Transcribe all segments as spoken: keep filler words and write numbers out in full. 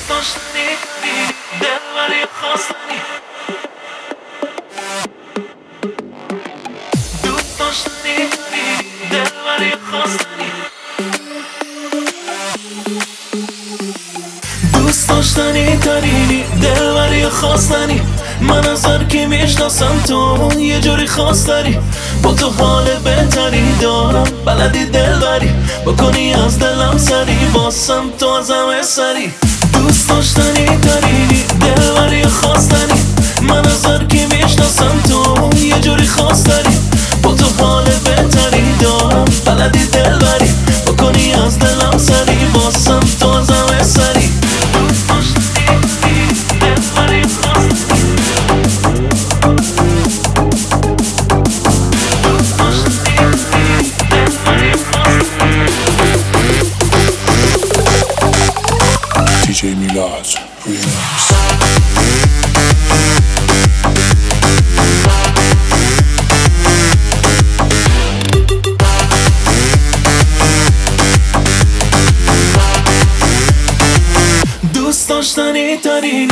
دوست داشتنی دلبری خواستنی دوست داشتنی دلبری خواستنی دوست داشتنی ترینی دلبری خواستنی من از هر کی میشناسم تو یه جوری خاص داری با تو حال بهتری دارم بلدی دلبری بکنی از دلم سری واسم تو از همه سری دوست داشتنی ترینی دلبری خواستنی من از هر کی میشناسم تو یه جوری خاص داری با تو حال بهتری دارم بلدی دلبری بکنی از دلم سری واسم تو از همه سری دوست داشتنی دلبری خواستنی دی جی میلاد ریمیکس. دوست داشتنی ترینی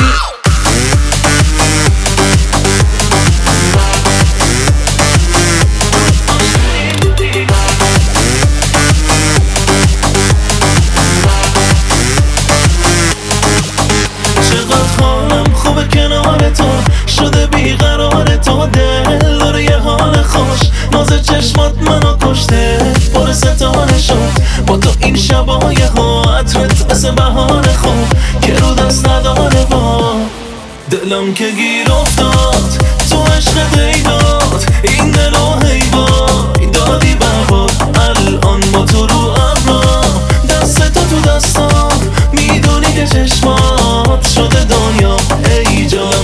کنار تو شده بیقرار تو دل داره یه حال خوش ناز چشمات منو کشته پر ستاره شد با تو این شبای ها عطرت مثل بهار خوب که رو دست نداره با دلم که گیر افتاد تو عشق دیداد این دل و هیوای دادی بهار الان با تو رو ابرام دست تو تو دستام میدونی که چشمات شده دنیا ای جان